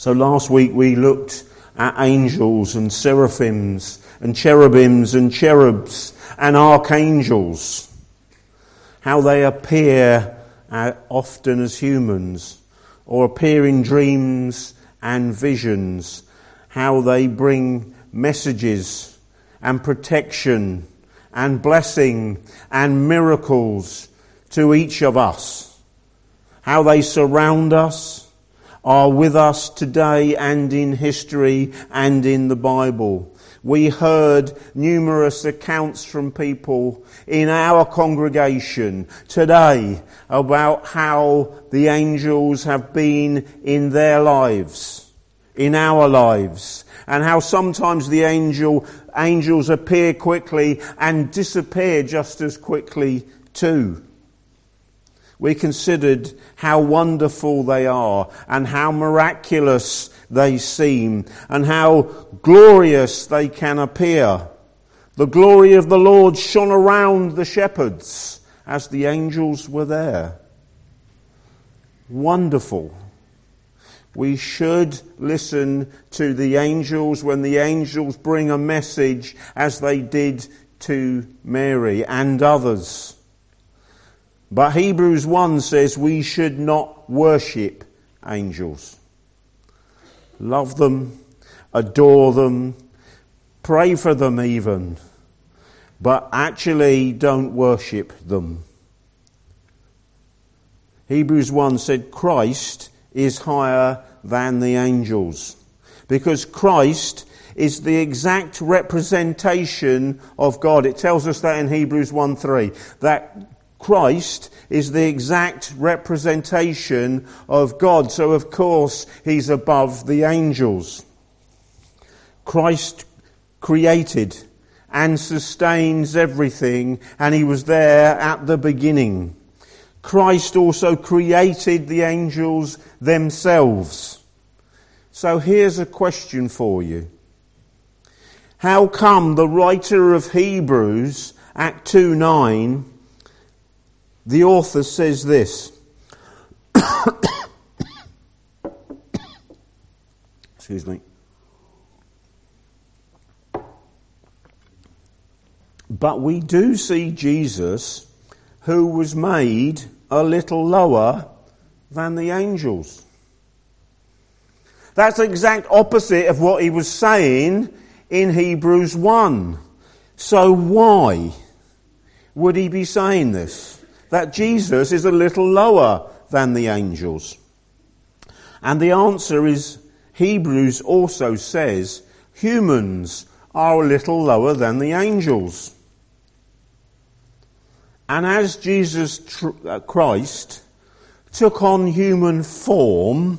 So last week we looked at angels and seraphims and cherubims and cherubs and archangels, how they appear often as humans or appear in dreams and visions, how they bring messages and protection and blessing and miracles to each of us, how they surround us, are with us today and in history and in the Bible. We heard numerous accounts from people in our congregation today about how the angels have been in their lives, in our lives, and how sometimes the angels appear quickly and disappear just as quickly too. We considered how wonderful they are and how miraculous they seem and how glorious they can appear. The glory of the Lord shone around the shepherds as the angels were there. Wonderful. We should listen to the angels when the angels bring a message, as they did to Mary and others. But Hebrews 1 says we should not worship angels. Love them, adore them, pray for them even, but actually don't worship them. Hebrews 1 said Christ is higher than the angels, because Christ is the exact representation of God. It tells us that in Hebrews 1:3, that Christ is the exact representation of God. So of course he's above the angels. Christ created and sustains everything, and he was there at the beginning. Christ also created the angels themselves. So here's a question for you. How come the writer of Hebrews at 2:9, the author says this? Excuse me. But we do see Jesus, who was made a little lower than the angels. That's the exact opposite of what he was saying in Hebrews 1. So why would he be saying this? That Jesus is a little lower than the angels? And the answer is, Hebrews also says humans are a little lower than the angels. And as Jesus Christ took on human form,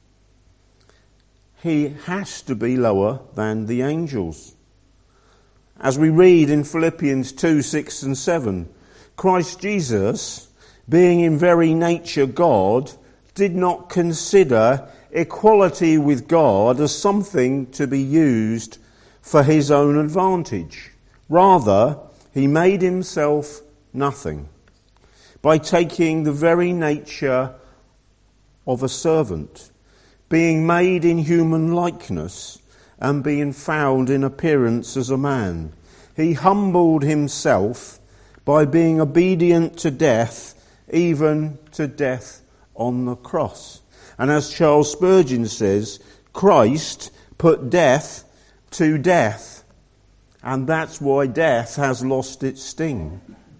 he has to be lower than the angels. As we read in Philippians 2:6 and 7, Christ Jesus, being in very nature God, did not consider equality with God as something to be used for his own advantage. Rather, he made himself nothing by taking the very nature of a servant, being made in human likeness and being found in appearance as a man. He humbled himself by being obedient to death, even to death on the cross. And as Charles Spurgeon says, Christ put death to death, and that's why death has lost its sting.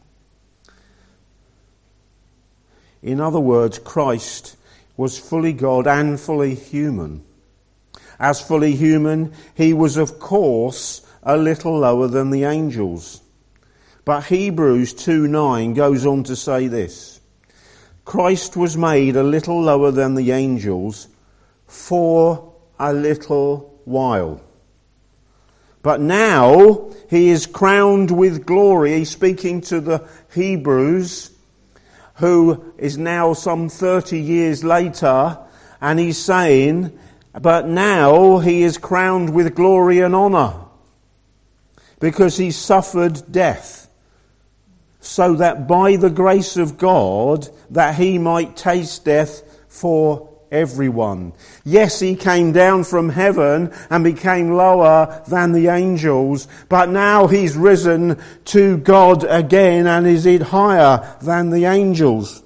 In other words, Christ was fully God and fully human. As fully human, he was of course a little lower than the angels. But Hebrews 2:9 goes on to say this: Christ was made a little lower than the angels for a little while. But now he is crowned with glory. He's speaking to the Hebrews, who is now some 30 years later, and he's saying, but now he is crowned with glory and honour, because he suffered death, so that by the grace of God, that he might taste death for everyone. Yes, he came down from heaven and became lower than the angels, but now he's risen to God again and is higher than the angels.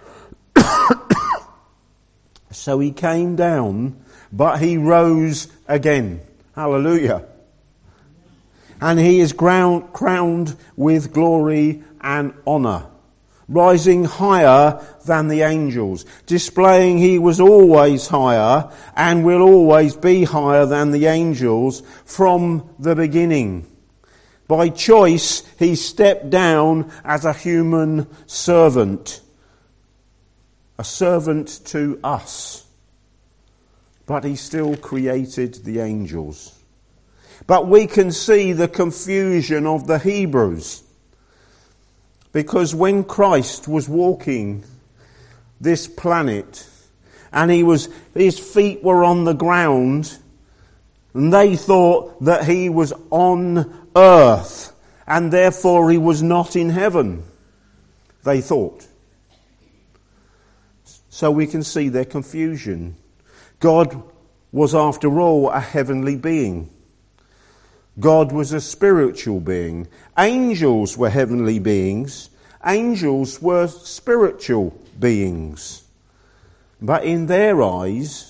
So he came down, but he rose again. Hallelujah. And he is crowned with glory and honour, rising higher than the angels, displaying he was always higher and will always be higher than the angels from the beginning. By choice, he stepped down as a human servant, a servant to us. But he still created the angels. But we can see the confusion of the Hebrews. Because when Christ was walking this planet and his feet were on the ground, and they thought that he was on earth and therefore he was not in heaven. They thought. So we can see their confusion. God was, after all, a heavenly being. God was a spiritual being. Angels were heavenly beings. Angels were spiritual beings. But in their eyes,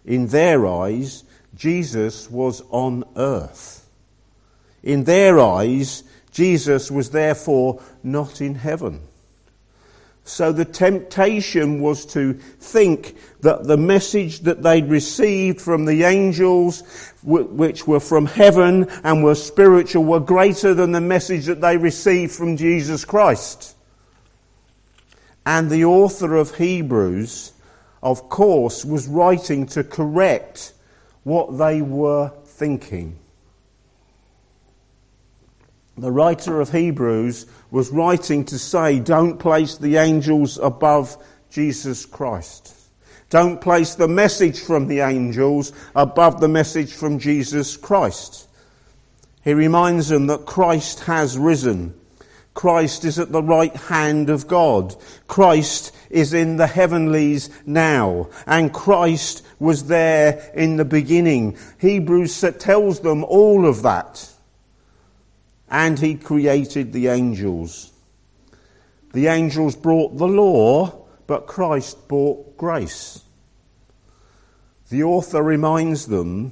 Jesus was on earth. In their eyes, Jesus was therefore not in heaven. So the temptation was to think that the message that they'd received from the angels, which were from heaven and were spiritual, were greater than the message that they received from Jesus Christ. And the author of Hebrews, of course, was writing to correct what they were thinking. The writer of Hebrews was writing to say, don't place the angels above Jesus Christ. Don't place the message from the angels above the message from Jesus Christ. He reminds them that Christ has risen. Christ is at the right hand of God. Christ is in the heavenlies now. And Christ was there in the beginning. Hebrews tells them all of that. And he created the angels. The angels brought the law, but Christ brought grace. The author reminds them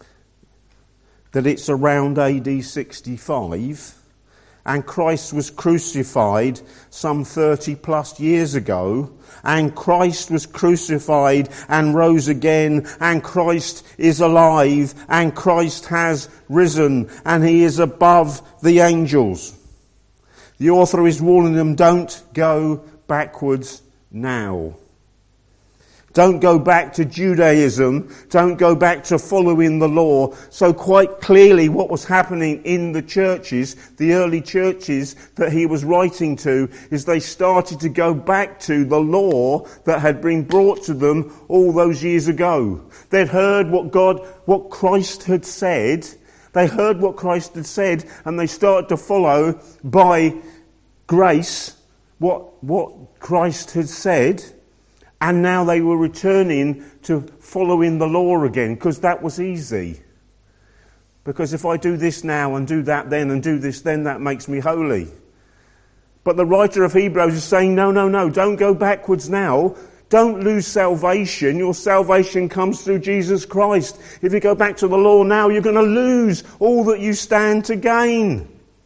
that it's around AD 65, and Christ was crucified some 30 plus years ago, and Christ was crucified and rose again, and Christ is alive, and Christ has risen, and he is above the angels. The author is warning them, don't go backwards now. Don't go back to Judaism. Don't go back to following the law. So quite clearly what was happening in the churches, the early churches that he was writing to, is they started to go back to the law that had been brought to them all those years ago. They'd heard what Christ had said. They heard what Christ had said, and they started to follow by grace what Christ had said. And now they were returning to following the law again, because that was easy. Because if I do this now and do that then and do this then, that makes me holy. But the writer of Hebrews is saying, no, don't go backwards now. Don't lose salvation. Your salvation comes through Jesus Christ. If you go back to the law now, you're going to lose all that you stand to gain.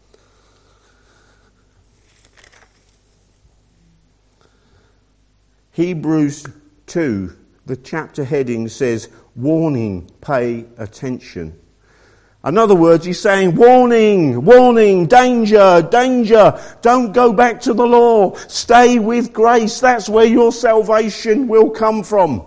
Hebrews 2, the chapter heading says, warning, pay attention. In other words, he's saying, warning, warning, danger, danger. Don't go back to the law. Stay with grace. That's where your salvation will come from.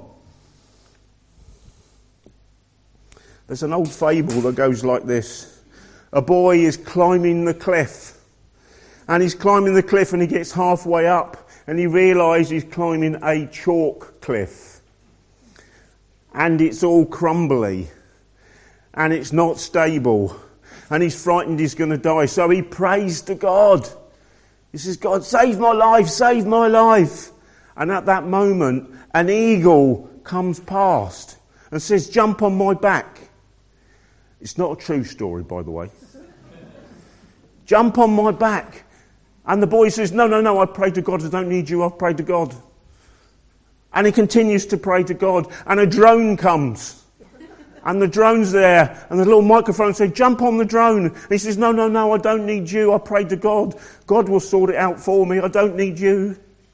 There's an old fable that goes like this. A boy is climbing the cliff. And he's climbing the cliff and he gets halfway up. And he realises he's climbing a chalk cliff. And it's all crumbly. And it's not stable. And he's frightened he's going to die. So he prays to God. He says, God, save my life, save my life. And at that moment, an eagle comes past and says, "Jump on my back." It's not a true story, by the way. "Jump on my back." And the boy says, No, I pray to God. I don't need you. I've prayed to God. And he continues to pray to God. And a drone comes. And the drone's there. And the little microphone says, "Jump on the drone." And he says, No, I don't need you. I prayed to God. God will sort it out for me. I don't need you.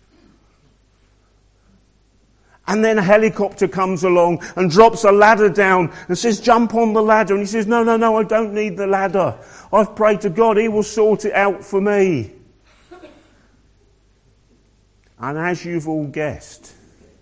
And then a helicopter comes along and drops a ladder down and says, "Jump on the ladder." And he says, No, I don't need the ladder. I've prayed to God. He will sort it out for me. And as you've all guessed,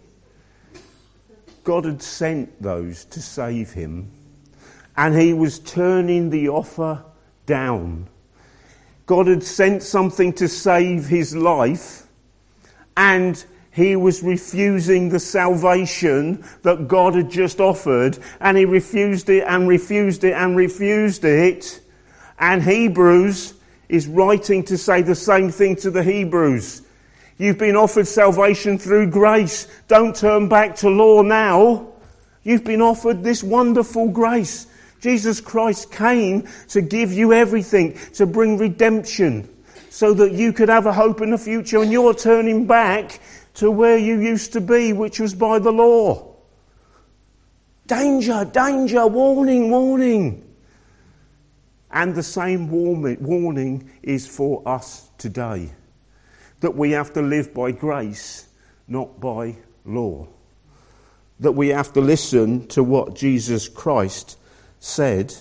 God had sent those to save him, and he was turning the offer down. God had sent something to save his life, and he was refusing the salvation that God had just offered, and he refused it and refused it and refused it. And Hebrews is writing to say the same thing to the Hebrews. You've been offered salvation through grace. Don't turn back to law now. You've been offered this wonderful grace. Jesus Christ came to give you everything, to bring redemption, so that you could have a hope in the future, and you're turning back to where you used to be, which was by the law. Danger, danger, warning, warning. And the same warning is for us today. That we have to live by grace, not by law. That we have to listen to what Jesus Christ said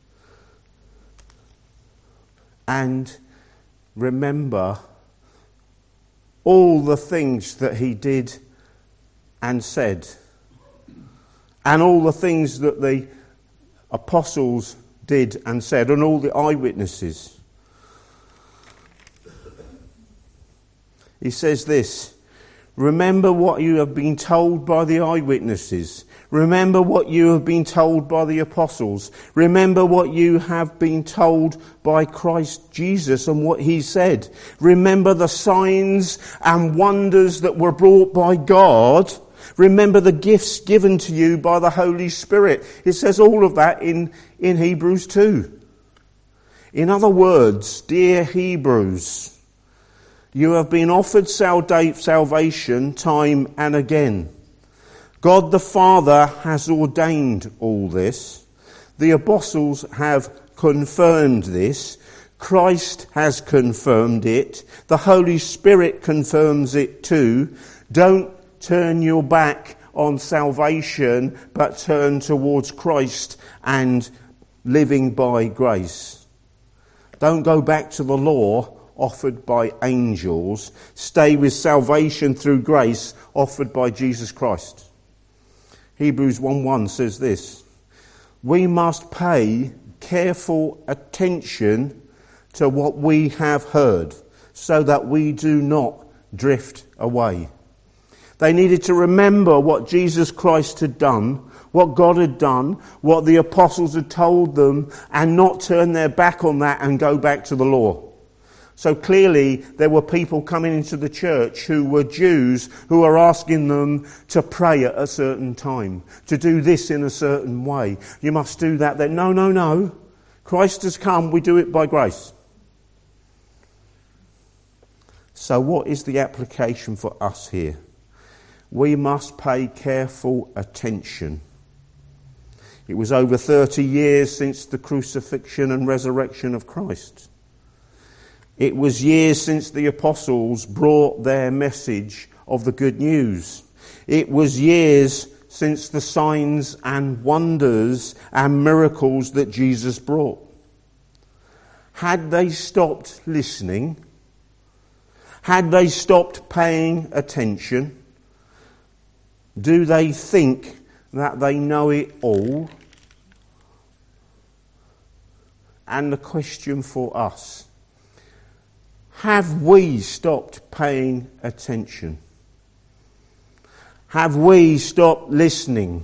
and remember all the things that he did and said, and all the things that the apostles did and said, and all the eyewitnesses. He says this, "Remember what you have been told by the eyewitnesses. Remember what you have been told by the apostles. Remember what you have been told by Christ Jesus and what he said. Remember the signs and wonders that were brought by God. Remember the gifts given to you by the Holy Spirit." It says all of that in Hebrews 2. In other words, dear Hebrews, you have been offered salvation time and again. God the Father has ordained all this. The apostles have confirmed this. Christ has confirmed it. The Holy Spirit confirms it too. Don't turn your back on salvation, but turn towards Christ and living by grace. Don't go back to the law offered by angels. Stay with salvation through grace offered by Jesus Christ. Hebrews 1:1 says this, "We must pay careful attention to what we have heard, so that we do not drift away." They needed to remember what Jesus Christ had done, what God had done, what the apostles had told them, and not turn their back on that and go back to the law. So clearly there were people coming into the church who were Jews who were asking them to pray at a certain time, to do this in a certain way. You must do that. Then no. Christ has come. We do it by grace. So what is the application for us here? We must pay careful attention. It was over 30 years since the crucifixion and resurrection of Christ. It was years since the apostles brought their message of the good news. It was years since the signs and wonders and miracles that Jesus brought. Had they stopped listening? Had they stopped paying attention? Do they think that they know it all? And the question for us, have we stopped paying attention? Have we stopped listening?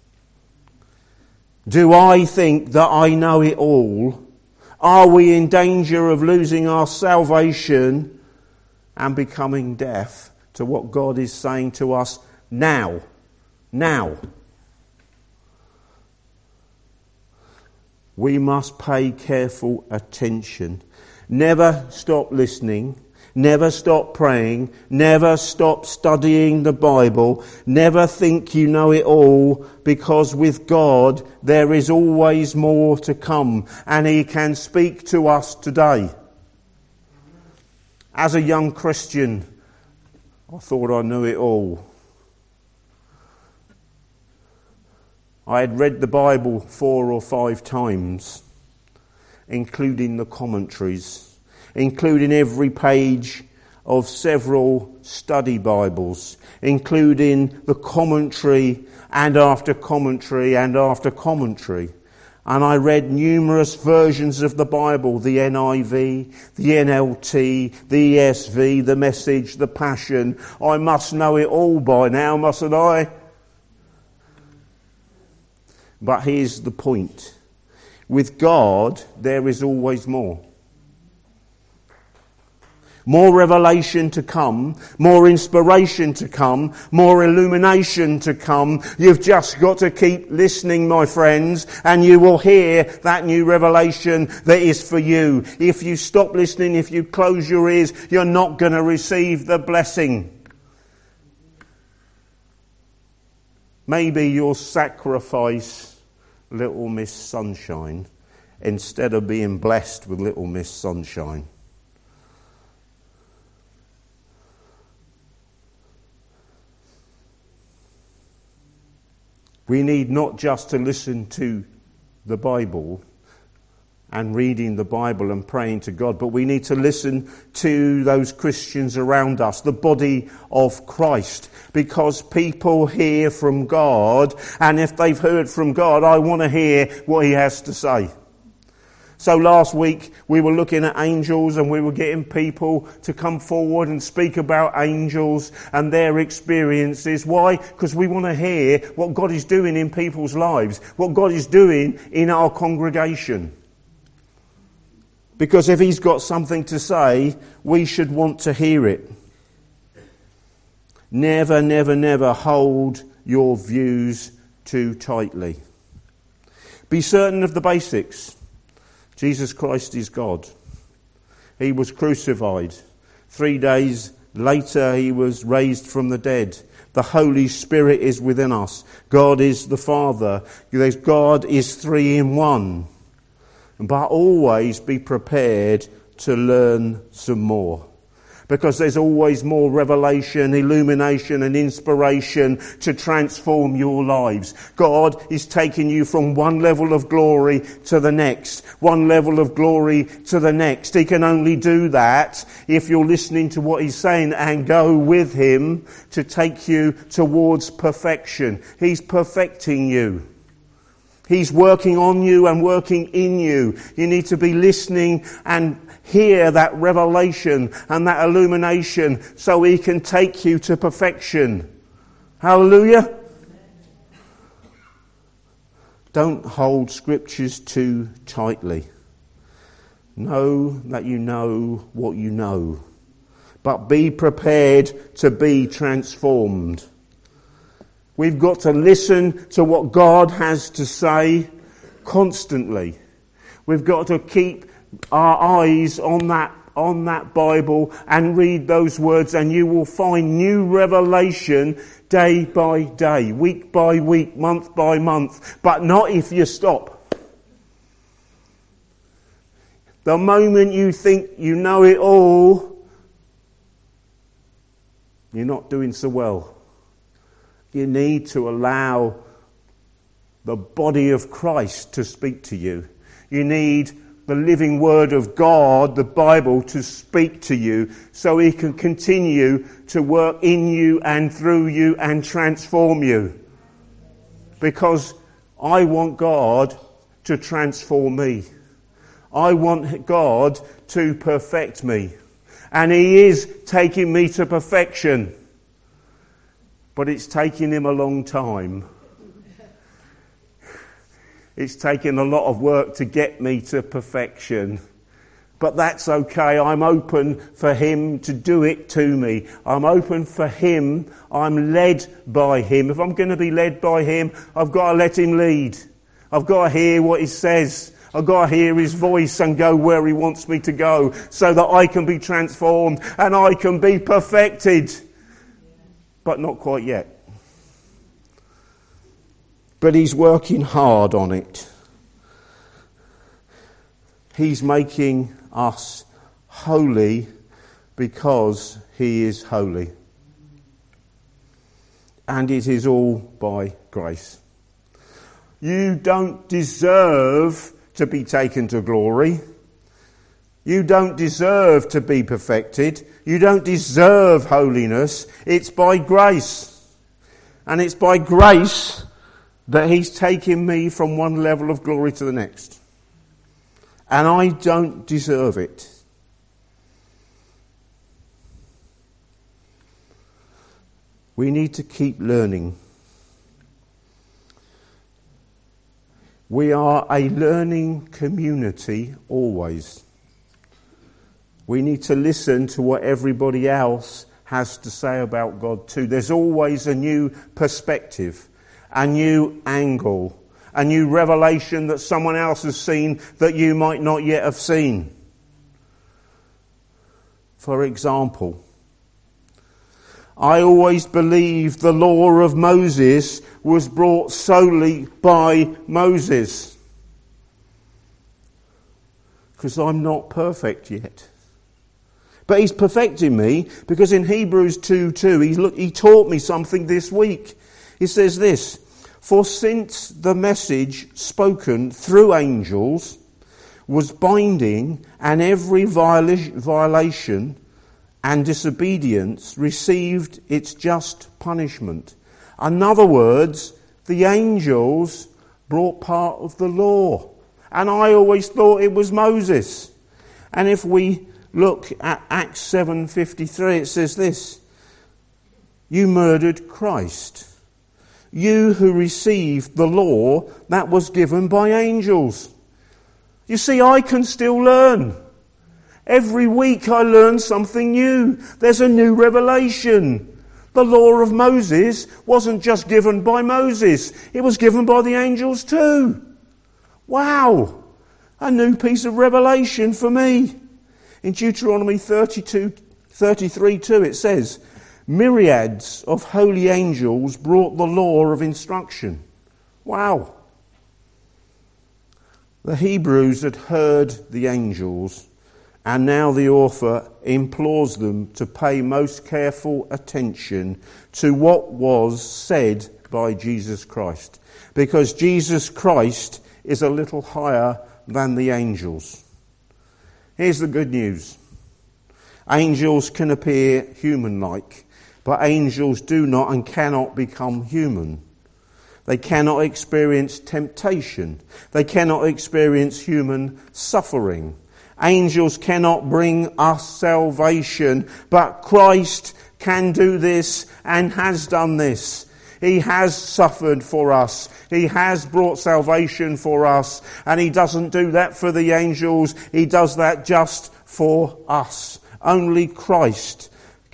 Do I think that I know it all? Are we in danger of losing our salvation and becoming deaf to what God is saying to us now Now, we must pay careful attention. Never stop listening. Never stop praying. Never stop studying the Bible. Never think you know it all, because with God there is always more to come, and He can speak to us today. As a young Christian, I thought I knew it all. I had read the Bible 4 or 5 times, including the commentaries, including every page of several study Bibles, including the commentary and after commentary and after commentary. And I read numerous versions of the Bible, the NIV, the NLT, the ESV, the Message, the Passion. I must know it all by now, mustn't I? But here's the point. With God, there is always more. More revelation to come, more inspiration to come, more illumination to come. You've just got to keep listening, my friends, and you will hear that new revelation that is for you. If you stop listening, if you close your ears, you're not going to receive the blessing. Maybe you'll sacrifice Little Miss Sunshine instead of being blessed with Little Miss Sunshine. We need not just to listen to the Bible and reading the Bible and praying to God, but we need to listen to those Christians around us, the body of Christ, because people hear from God, and if they've heard from God, I want to hear what He has to say. So last week we were looking at angels, and we were getting people to come forward and speak about angels and their experiences. Why? Because we want to hear what God is doing in people's lives, what God is doing in our congregation. Because if He's got something to say, we should want to hear it. Never, never, never hold your views too tightly. Be certain of the basics. Jesus Christ is God. He was crucified. 3 days later, He was raised from the dead. The Holy Spirit is within us. God is the Father. God is 3 in 1. But always be prepared to learn some more. Because there's always more revelation, illumination and inspiration to transform your lives. God is taking you from one level of glory to the next. One level of glory to the next. He can only do that if you're listening to what He's saying and go with Him to take you towards perfection. He's perfecting you. He's working on you and working in you. You need to be listening and hear that revelation and that illumination so He can take you to perfection. Hallelujah. Don't hold scriptures too tightly. Know that you know what you know. But be prepared to be transformed. We've got to listen to what God has to say constantly. We've got to keep our eyes on that Bible and read those words, and you will find new revelation day by day, week by week, month by month, but not if you stop. The moment you think you know it all, you're not doing so well. You need to allow the body of Christ to speak to you. You need the living Word of God, the Bible, to speak to you so He can continue to work in you and through you and transform you. Because I want God to transform me. I want God to perfect me. And He is taking me to perfection. But it's taking Him a long time. It's taken a lot of work to get me to perfection. But that's okay. I'm open for him to do it to me. I'm open for him. I'm led by him. If I'm going to be led by him, I've got to let him lead. I've got to hear what he says. I've got to hear his voice and go where he wants me to go so that I can be transformed and I can be perfected. But not quite yet. But he's working hard on it. He's making us holy because he is holy. And it is all by grace. You don't deserve to be taken to glory. You don't deserve to be perfected. You don't deserve holiness. It's by grace. And it's by grace that he's taken me from one level of glory to the next. And I don't deserve it. We need to keep learning. We are a learning community always. We need to listen to what everybody else has to say about God too. There's always a new perspective, a new angle, a new revelation that someone else has seen that you might not yet have seen. For example, I always believed the law of Moses was brought solely by Moses. Because I'm not perfect yet. But he's perfecting me because in Hebrews 2:2 he taught me something this week. He says this, "For since the message spoken through angels was binding and every violation and disobedience received its just punishment." In other words, the angels brought part of the law. And I always thought it was Moses. And if we look at Acts 7:53, it says this, "You murdered Christ. You who received the law that was given by angels." You see, I can still learn. Every week I learn something new. There's a new revelation. The law of Moses wasn't just given by Moses. It was given by the angels too. Wow! A new piece of revelation for me. In Deuteronomy 33:2 it says, "Myriads of holy angels brought the law of instruction." Wow! The Hebrews had heard the angels, and now the author implores them to pay most careful attention to what was said by Jesus Christ. Because Jesus Christ is a little higher than the angels. Here's the good news. Angels can appear human-like, but angels do not and cannot become human. They cannot experience temptation. They cannot experience human suffering. Angels cannot bring us salvation, but Christ can do this and has done this. He has suffered for us. He has brought salvation for us. And he doesn't do that for the angels. He does that just for us. Only Christ